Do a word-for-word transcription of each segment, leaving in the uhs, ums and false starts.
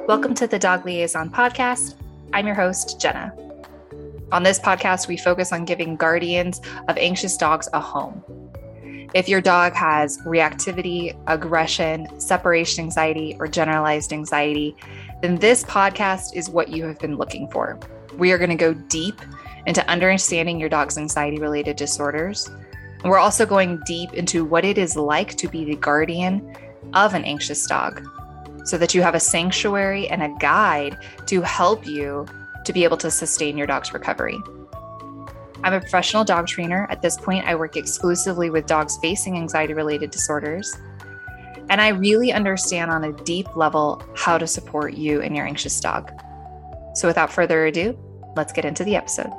Welcome to the Dog Liaison Podcast. I'm your host, Jenna. On this podcast, we focus on giving guardians of anxious dogs a home. If your dog has reactivity, aggression, separation anxiety, or generalized anxiety, then this podcast is what you have been looking for. We are going to go deep into understanding your dog's anxiety-related disorders. And we're also going deep into what it is like to be the guardian of an anxious dog, so that you have a sanctuary and a guide to help you to be able to sustain your dog's recovery. I'm a professional dog trainer. At this point, I work exclusively with dogs facing anxiety-related disorders. And I really understand on a deep level how to support you and your anxious dog. So without further ado, let's get into the episode.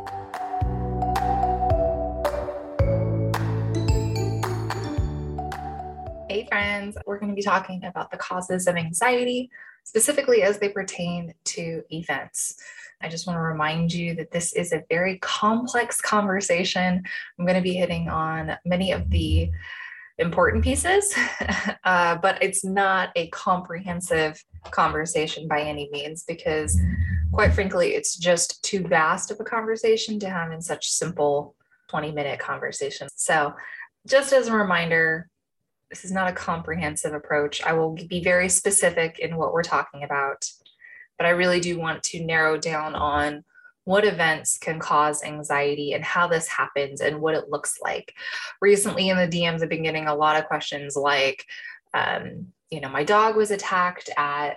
Hey friends, we're going to be talking about the causes of anxiety, specifically as they pertain to events. I just want to remind you that this is a very complex conversation. I'm going to be hitting on many of the important pieces, uh, but it's not a comprehensive conversation by any means, because quite frankly, it's just too vast of a conversation to have in such simple twenty minute conversations. So just as a reminder, this is not a comprehensive approach. I will be very specific in what we're talking about, but I really do want to narrow down on what events can cause anxiety and how this happens and what it looks like. Recently in the D Ms, I've been getting a lot of questions like, um, you know, my dog was attacked at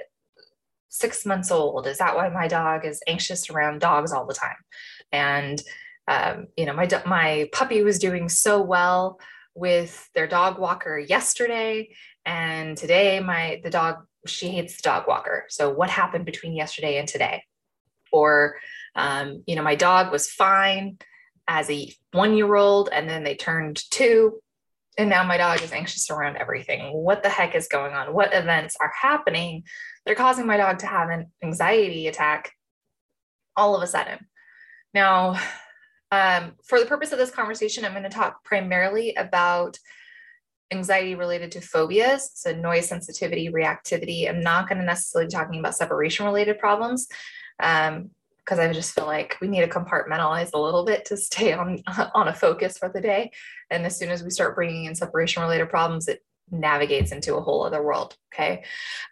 six months old. Is that why my dog is anxious around dogs all the time? And, um, you know, my, my puppy was doing so well with their dog walker yesterday, and today my the dog she hates the dog walker. So what happened between yesterday and today? Or um, you know, my dog was fine as a one-year-old, and then they turned two, and now my dog is anxious around everything. What the heck is going on? What events are happening that are causing my dog to have an anxiety attack all of a sudden? Now, Um, for the purpose of this conversation, I'm going to talk primarily about anxiety related to phobias, so noise sensitivity, reactivity. I'm not going to necessarily be talking about separation related problems, um, because I just feel like we need to compartmentalize a little bit to stay on, on a focus for the day. And as soon as we start bringing in separation related problems, it navigates into a whole other world. Okay.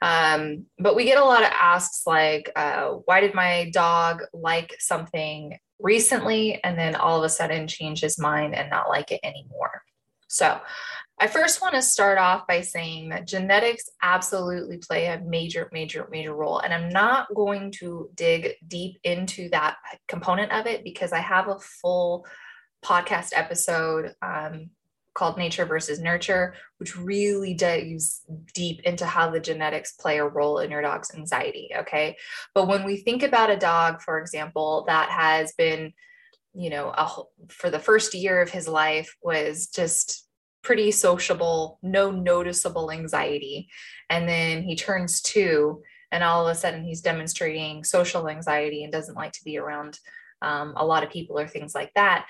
Um, but we get a lot of asks like, uh, why did my dog like something recently and then all of a sudden change his mind and not like it anymore? So I first want to start off by saying that genetics absolutely play a major, major, major role. And I'm not going to dig deep into that component of it because I have a full podcast episode um, called Nature versus Nurture, which really dives deep into how the genetics play a role in your dog's anxiety. Okay. But when we think about a dog, for example, that has been, you know, a, for the first year of his life was just pretty sociable, no noticeable anxiety. And then he turns two and all of a sudden he's demonstrating social anxiety and doesn't like to be around um, a lot of people or things like that.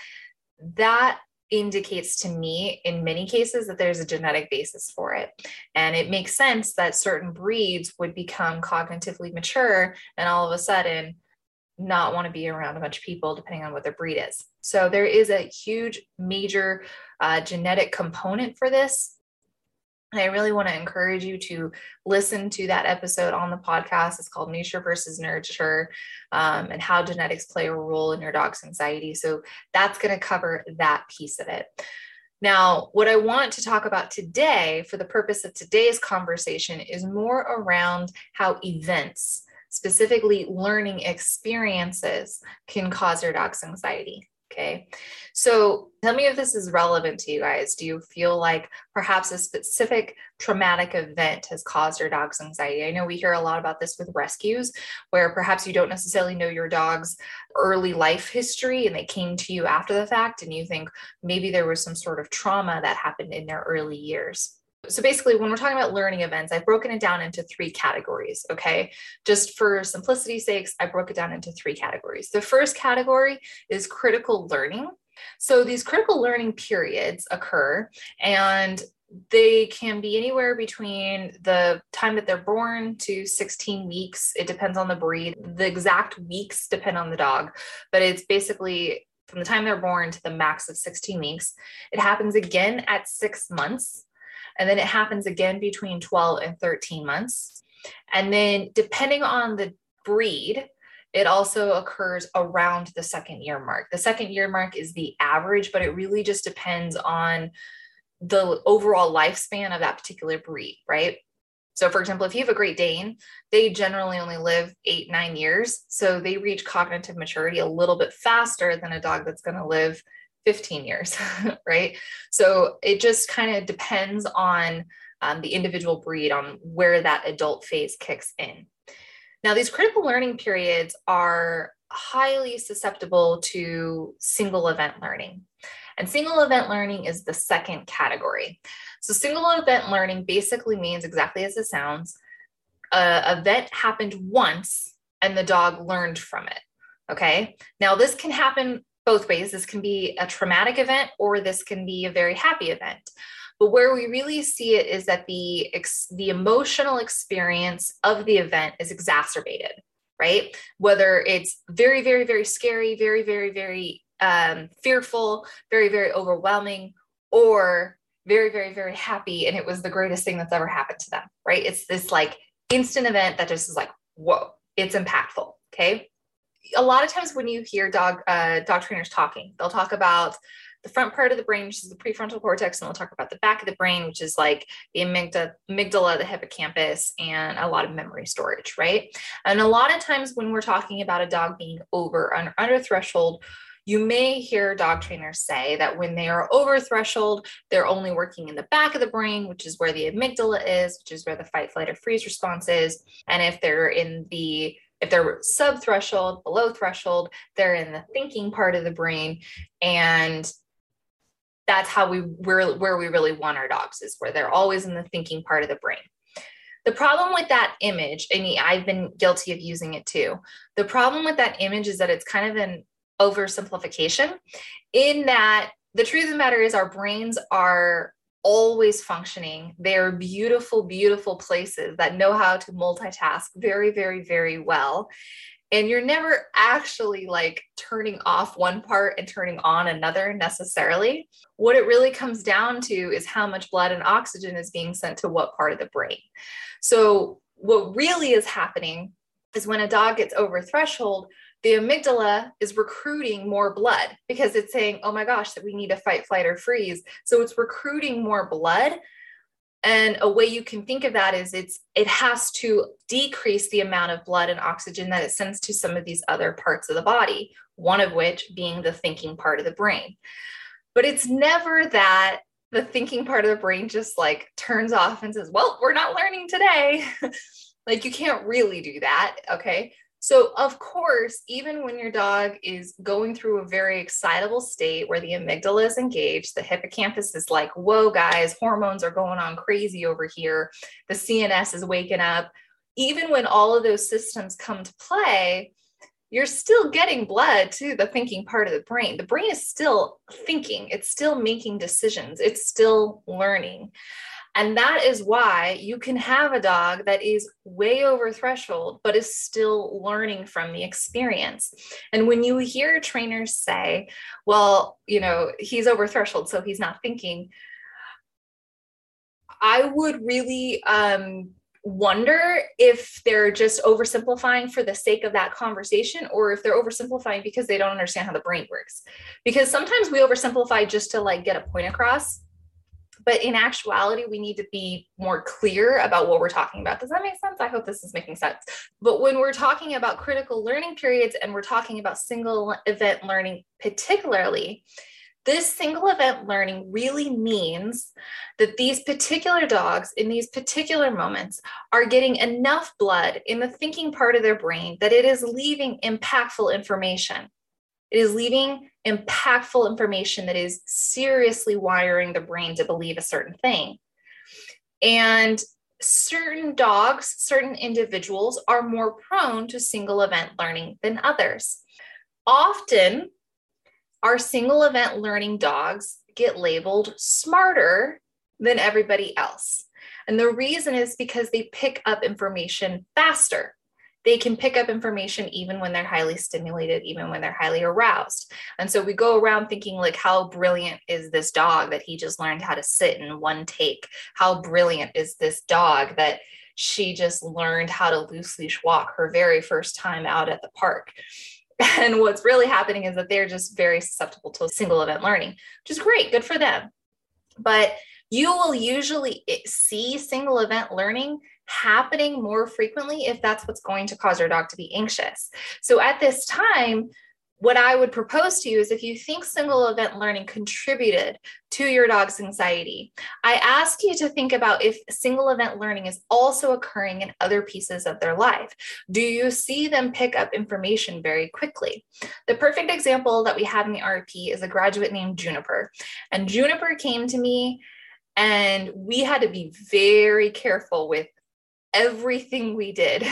That indicates to me in many cases that there's a genetic basis for it. And it makes sense that certain breeds would become cognitively mature and all of a sudden not want to be around a bunch of people depending on what their breed is. So there is a huge major uh, genetic component for this. And I really want to encourage you to listen to that episode on the podcast. It's called Nature versus Nurture, um, and how genetics play a role in your dog's anxiety. So that's going to cover that piece of it. Now, what I want to talk about today for the purpose of today's conversation is more around how events, specifically learning experiences, can cause your dog's anxiety. Okay. So tell me if this is relevant to you guys. Do you feel like perhaps a specific traumatic event has caused your dog's anxiety? I know we hear a lot about this with rescues, where perhaps you don't necessarily know your dog's early life history and they came to you after the fact and you think maybe there was some sort of trauma that happened in their early years. So basically, when we're talking about learning events, I've broken it down into three categories, okay? Just for simplicity's sakes, I broke it down into three categories. The first category is critical learning. So these critical learning periods occur, and They can be anywhere between the time that they're born to sixteen weeks. It depends on the breed. The exact weeks depend on the dog, but it's basically from the time they're born to the max of sixteen weeks. It happens again at six months, and then it happens again between twelve and thirteen months. And then depending on the breed, it also occurs around the second year mark. The second year mark is the average, but it really just depends on the overall lifespan of that particular breed, right? So for example, if you have a Great Dane, they generally only live eight, nine years. So they reach cognitive maturity a little bit faster than a dog that's going to live fifteen years, right? So it just kind of depends on um, the individual breed, on where that adult phase kicks in. Now, these critical learning periods are highly susceptible to single event learning. And single event learning is the second category. So single event learning basically means exactly as it sounds. An event happened once and the dog learned from it. Okay. Now this can happen both ways. This can be a traumatic event or this can be a very happy event. But where we really see it is that the, the emotional experience of the event is exacerbated, right? Whether it's very, very, very scary, very, very, very um, fearful, very, very overwhelming, or very, very, very happy. And it was the greatest thing that's ever happened to them, right? It's this like instant event that just is like, whoa, it's impactful. Okay. A lot of times when you hear dog, uh, dog trainers talking, they'll talk about the front part of the brain, which is the prefrontal cortex, and we'll talk about the back of the brain, which is like the amygdala, amygdala, the hippocampus, and a lot of memory storage, right? And a lot of times when we're talking about a dog being over or under threshold, you may hear dog trainers say that when they are over threshold, they're only working in the back of the brain, which is where the amygdala is, which is where the fight, flight, or freeze response is. And if they're in the If they're sub-threshold, below threshold, they're in the thinking part of the brain. And that's how we, we're, where we really want our dogs, is where they're always in the thinking part of the brain. The problem with that image, and I've been guilty of using it too, the problem with that image is that it's kind of an oversimplification, in that the truth of the matter is our brains are always functioning. They're beautiful, beautiful places that know how to multitask very, very, very well. And you're never actually like turning off one part and turning on another necessarily. What it really comes down to is how much blood and oxygen is being sent to what part of the brain. So what really is happening is when a dog gets over threshold, the amygdala is recruiting more blood because it's saying, oh my gosh, that we need to fight, flight, or freeze. So it's recruiting more blood. And a way you can think of that is it's it has to decrease the amount of blood and oxygen that it sends to some of these other parts of the body, one of which being the thinking part of the brain. But it's never that the thinking part of the brain just like turns off and says, well, we're not learning today. Like you can't really do that. Okay. So of course, even when your dog is going through a very excitable state where the amygdala is engaged, the hippocampus is like, whoa, guys, hormones are going on crazy over here. The C N S is waking up. Even when all of those systems come to play, you're still getting blood to the thinking part of the brain. The brain is still thinking. It's still making decisions. It's still learning. And that is why you can have a dog that is way over threshold, but is still learning from the experience. And when you hear trainers say, well, you know, he's over threshold, so he's not thinking, I would really um, wonder if they're just oversimplifying for the sake of that conversation, or if they're oversimplifying because they don't understand how the brain works. Because sometimes we oversimplify just to like get a point across. But in actuality, we need to be more clear about what we're talking about. Does that make sense? I hope this is making sense. But when we're talking about critical learning periods and we're talking about single event learning particularly, this single event learning really means that these particular dogs in these particular moments are getting enough blood in the thinking part of their brain that it is leaving impactful information. It is leaving impactful information that is seriously wiring the brain to believe a certain thing. And certain dogs, certain individuals are more prone to single event learning than others. Often, our single event learning dogs get labeled smarter than everybody else. And the reason is because they pick up information faster. They can pick up information even when they're highly stimulated, even when they're highly aroused. And so we go around thinking like, how brilliant is this dog that he just learned how to sit in one take? How brilliant is this dog that she just learned how to loose leash walk her very first time out at the park? And what's really happening is that they're just very susceptible to single event learning, which is great, good for them. But you will usually see single event learning happening more frequently if that's what's going to cause your dog to be anxious. So at this time, what I would propose to you is if you think single event learning contributed to your dog's anxiety, I ask you to think about if single event learning is also occurring in other pieces of their life. Do you see them pick up information very quickly? The perfect example that we have in the R P is a graduate named Juniper. And Juniper came to me and we had to be very careful with everything we did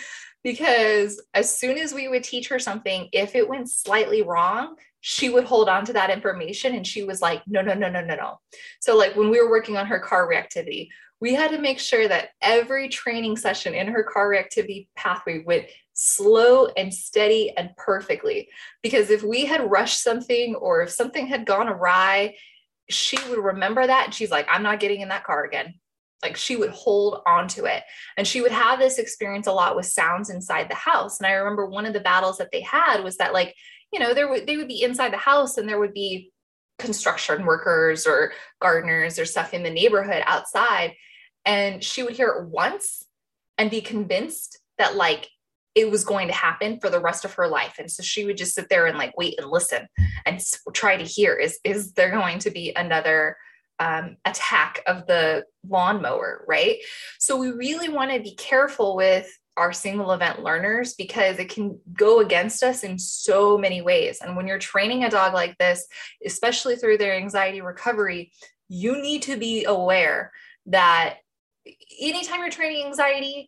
because as soon as we would teach her something, if it went slightly wrong, she would hold on to that information and she was like, no, no, no, no, no, no. So like when we were working on her car reactivity, we had to make sure that every training session in her car reactivity pathway went slow and steady and perfectly. Because if we had rushed something or if something had gone awry, she would remember that. And she's like, I'm not getting in that car again. Like she would hold on to it. And she would have this experience a lot with sounds inside the house. And I remember one of the battles that they had was that like, you know, there would, they would be inside the house and there would be construction workers or gardeners or stuff in the neighborhood outside. And she would hear it once and be convinced that like it was going to happen for the rest of her life. And so she would just sit there and like wait and listen and try to hear, is, is there going to be another um, attack of the lawnmower, right? So we really want to be careful with our single event learners because it can go against us in so many ways. And when you're training a dog like this, especially through their anxiety recovery, you need to be aware that anytime you're training anxiety,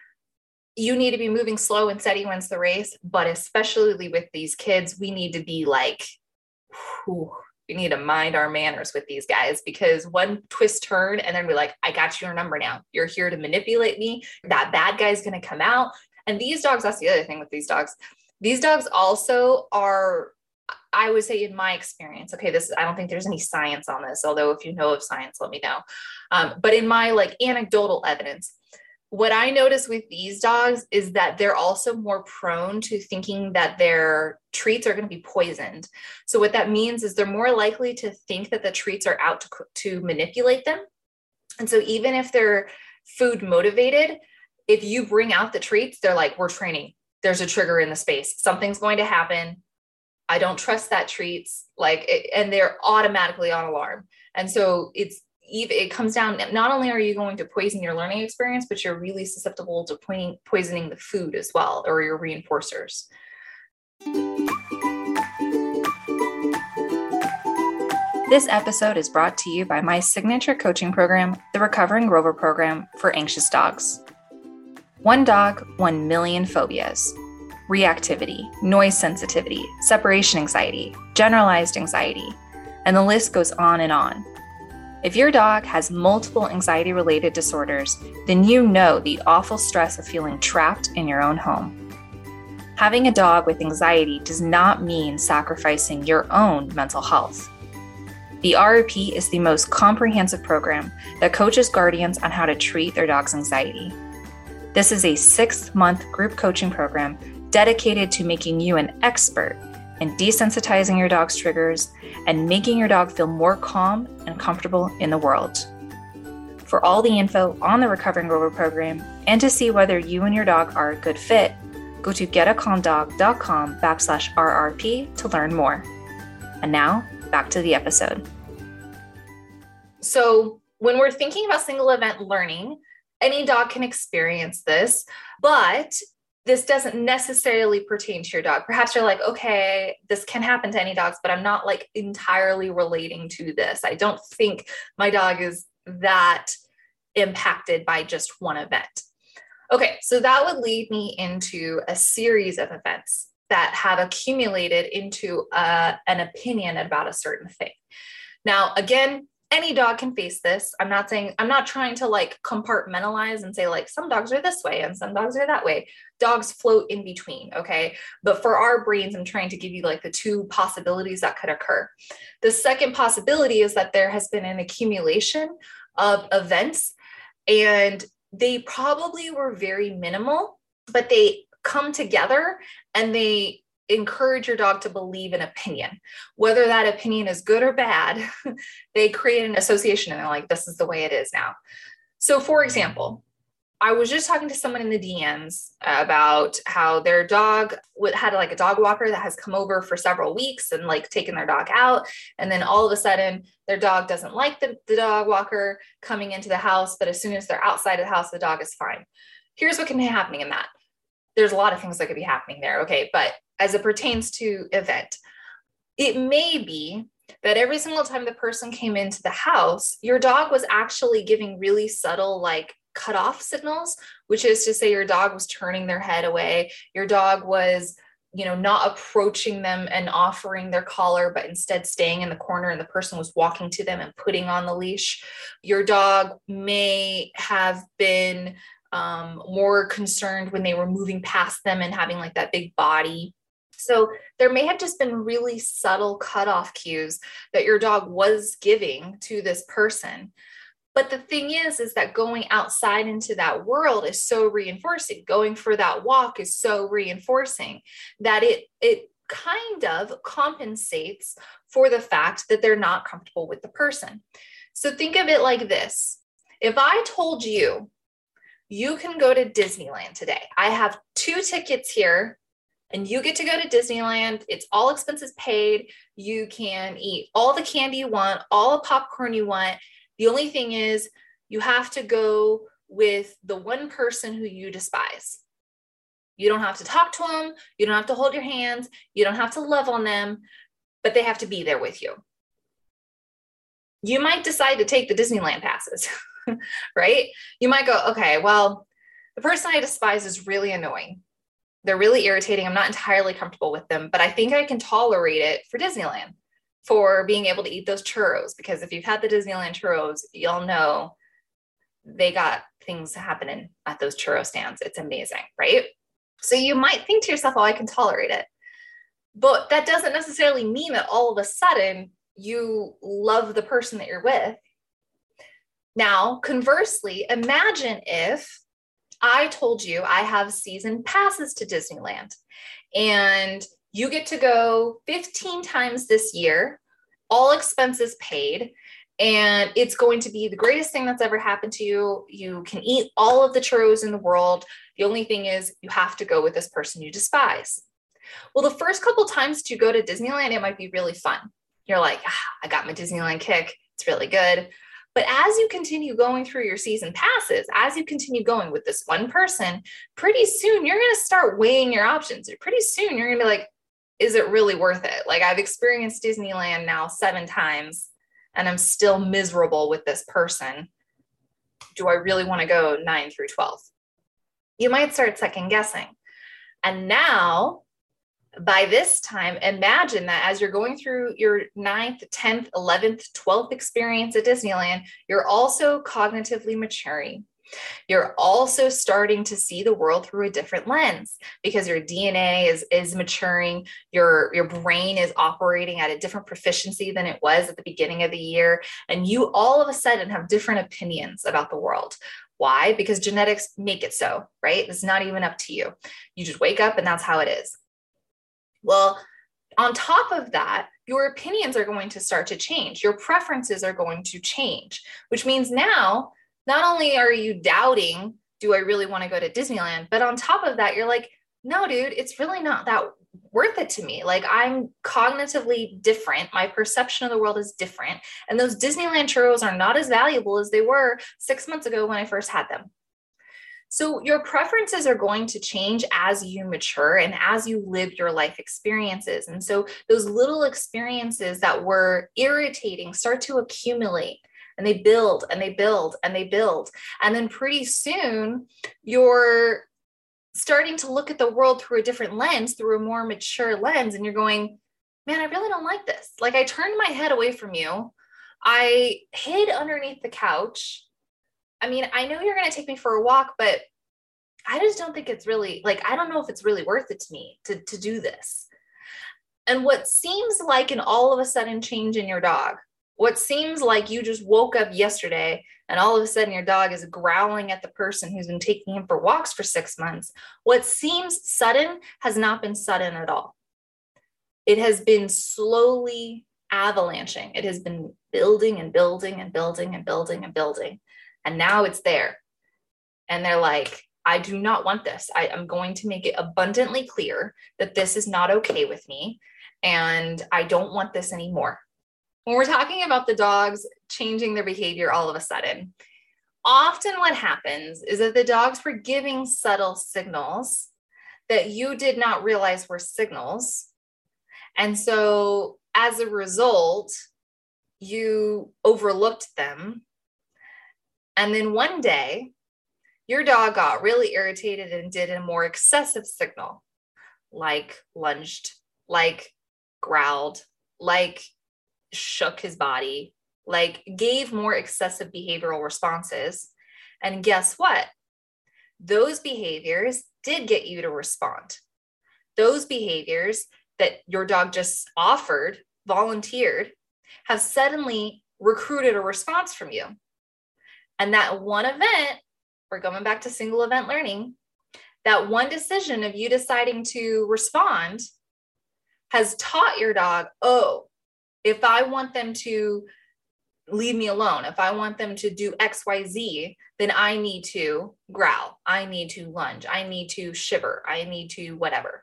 you need to be moving slow and steady wins the race. But especially with these kids, we need to be like, whew, we need to mind our manners with these guys because one twist turn and then we're like, I got your number now. You're here to manipulate me. That bad guy's going to come out. And these dogs, that's the other thing with these dogs. These dogs also are, I would say in my experience, okay, this is, I don't think there's any science on this, although if you know of science, let me know. Um, but in my like anecdotal evidence, what I notice with these dogs is that they're also more prone to thinking that their treats are going to be poisoned. So what that means is they're more likely to think that the treats are out to, to manipulate them. And so even if they're food motivated, if you bring out the treats, they're like, we're training. There's a trigger in the space. Something's going to happen. I don't trust that treats. Like, and they're automatically on alarm. And so it's, it comes down, not only are you going to poison your learning experience, but you're really susceptible to poisoning the food as well, or your reinforcers. This episode is brought to you by my signature coaching program, the Recovering Rover Program for Anxious Dogs. One dog, one million phobias. Reactivity, noise sensitivity, separation anxiety, generalized anxiety, and the list goes on and on. If your dog has multiple anxiety-related disorders, then you know the awful stress of feeling trapped in your own home. Having a dog with anxiety does not mean sacrificing your own mental health. The R R P is the most comprehensive program that coaches guardians on how to treat their dog's anxiety. This is a six-month group coaching program dedicated to making you an expert in desensitizing your dog's triggers and making your dog feel more calm and comfortable in the world. For all the info on the Recovering Rover program and to see whether you and your dog are a good fit, go to getacalmdog.com backslash RRP to learn more. And now, back to the episode. So when we're thinking about single event learning, any dog can experience this, but this doesn't necessarily pertain to your dog. Perhaps you're like, okay, this can happen to any dogs, but I'm not like entirely relating to this. I don't think my dog is that impacted by just one event. Okay, so that would lead me into a series of events that have accumulated into uh, an opinion about a certain thing. Now, again, Any dog can face this. I'm not saying, I'm not trying to like compartmentalize and say like some dogs are this way and some dogs are that way. Dogs float in between. Okay. But for our brains, I'm trying to give you like the two possibilities that could occur. The second possibility is that there has been an accumulation of events, and they probably were very minimal, but they come together and they encourage your dog to believe an opinion. Whether that opinion is good or bad, they create an association and they're like, this is the way it is now. So for example, I was just talking to someone in the D Ms about how their dog had like a dog walker that has come over for several weeks and like taken their dog out. And then all of a sudden their dog doesn't like the, the dog walker coming into the house, but as soon as they're outside of the house, the dog is fine. Here's what can be happening in that. There's a lot of things that could be happening there. Okay. But as it pertains to event, it may be that every single time the person came into the house, your dog was actually giving really subtle, like cut off signals, which is to say your dog was turning their head away. Your dog was, you know, not approaching them and offering their collar, but instead staying in the corner and the person was walking to them and putting on the leash. Your dog may have been um, more concerned when they were moving past them and having like that big body. So there may have just been really subtle cutoff cues that your dog was giving to this person. But the thing is, is that going outside into that world is so reinforcing. Going for that walk is so reinforcing that it, it kind of compensates for the fact that they're not comfortable with the person. So think of it like this. If I told you, you can go to Disneyland today, I have two tickets here, and you get to go to Disneyland. It's all expenses paid. You can eat all the candy you want, all the popcorn you want. The only thing is you have to go with the one person who you despise. You don't have to talk to them. You don't have to hold your hands. You don't have to love on them, but they have to be there with you. You might decide to take the Disneyland passes, right? You might go, okay, well, the person I despise is really annoying. They're really irritating. I'm not entirely comfortable with them, but I think I can tolerate it for Disneyland, for being able to eat those churros. Because if you've had the Disneyland churros, you'll know they got things happening at those churro stands. It's amazing, right? So you might think to yourself, oh, I can tolerate it. But that doesn't necessarily mean that all of a sudden you love the person that you're with. Now, conversely, imagine if I told you I have season passes to Disneyland and you get to go fifteen times this year, all expenses paid, and it's going to be the greatest thing that's ever happened to you. You can eat all of the churros in the world. The only thing is you have to go with this person you despise. Well, the first couple times that you go to Disneyland, it might be really fun. You're like, ah, I got my Disneyland kick. It's really good. But as you continue going through your season passes, as you continue going with this one person, pretty soon you're going to start weighing your options. Pretty soon you're going to be like, is it really worth it? Like, I've experienced Disneyland now seven times and I'm still miserable with this person. Do I really want to go nine through twelve? You might start second guessing. And now, by this time, imagine that as you're going through your ninth, tenth, eleventh, twelfth experience at Disneyland, you're also cognitively maturing. You're also starting to see the world through a different lens because your D N A is, is maturing. Your, your brain is operating at a different proficiency than it was at the beginning of the year. And you all of a sudden have different opinions about the world. Why? Because genetics make it so, right? It's not even up to you. You just wake up and that's how it is. Well, on top of that, your opinions are going to start to change. Your preferences are going to change, which means now, not only are you doubting, do I really want to go to Disneyland? But on top of that, you're like, no, dude, it's really not that worth it to me. Like, I'm cognitively different. My perception of the world is different. And those Disneyland churros are not as valuable as they were six months ago when I first had them. So your preferences are going to change as you mature and as you live your life experiences. And so those little experiences that were irritating start to accumulate, and they build and they build and they build. And then pretty soon you're starting to look at the world through a different lens, through a more mature lens. And you're going, man, I really don't like this. Like, I turned my head away from you I hid underneath the couch. I mean, I know you're going to take me for a walk, but I just don't think it's really, like, I don't know if it's really worth it to me to, to do this. And what seems like an all of a sudden change in your dog, what seems like you just woke up yesterday and all of a sudden your dog is growling at the person who's been taking him for walks for six months, what seems sudden has not been sudden at all. It has been slowly avalanching. It has been building and building and building and building and building. And now it's there. And they're like, I do not want this. I am going to make it abundantly clear that this is not okay with me. And I don't want this anymore. When we're talking about the dogs changing their behavior all of a sudden, often what happens is that the dogs were giving subtle signals that you did not realize were signals. And so as a result, you overlooked them. And then one day, your dog got really irritated and did a more excessive signal, like lunged, like growled, like shook his body, like gave more excessive behavioral responses. And guess what? Those behaviors did get you to respond. Those behaviors that your dog just offered, volunteered, have suddenly recruited a response from you. And that one event, we're going back to single event learning, that one decision of you deciding to respond has taught your dog, oh, if I want them to leave me alone, if I want them to do X, Y, Z, then I need to growl. I need to lunge. I need to shiver. I need to whatever.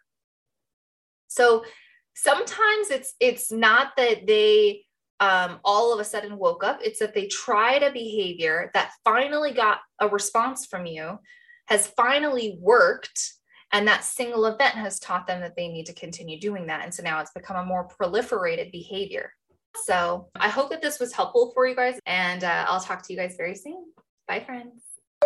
So sometimes it's it's not that they um, all of a sudden woke up. It's that they tried a behavior that finally got a response from you, has finally worked, and that single event has taught them that they need to continue doing that. And so now it's become a more proliferated behavior. So I hope that this was helpful for you guys, and uh, I'll talk to you guys very soon. Bye, friends.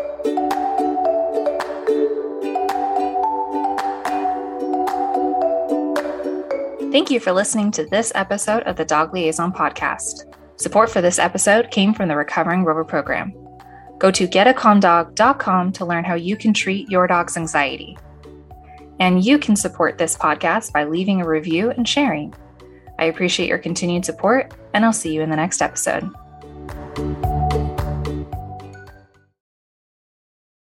Thank you for listening to this episode of the Dog Liaison Podcast. Support for this episode came from the Recovering Rover program. Go to get a calm dog dot com to learn how you can treat your dog's anxiety. And you can support this podcast by leaving a review and sharing. I appreciate your continued support, and I'll see you in the next episode.